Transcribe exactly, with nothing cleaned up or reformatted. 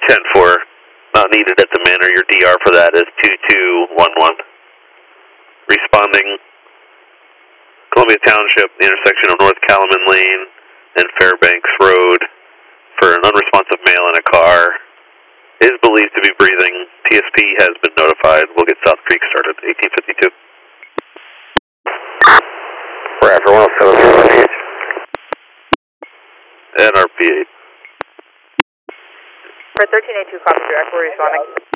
ten four, not needed at the manor. Your D R for that is two two one one. Responding, Columbia Township, the intersection of North Calumet Lane and Fairbanks Road for an unresponsive male in a car. Is believed to be breathing. T S P has been notified. We'll get South Creek started. eighteen fifty-two. Forever one oh seven one eight. N R P eight. For thirteen eighty-two, copy direct, we're responding.